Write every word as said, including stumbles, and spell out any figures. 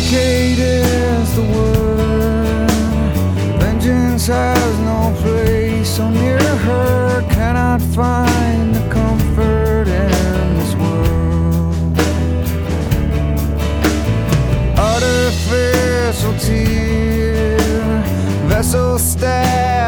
Vindicate is the word. Vengeance has no place. So near her cannot find the comfort in this world. Artificial tear, vessel stab.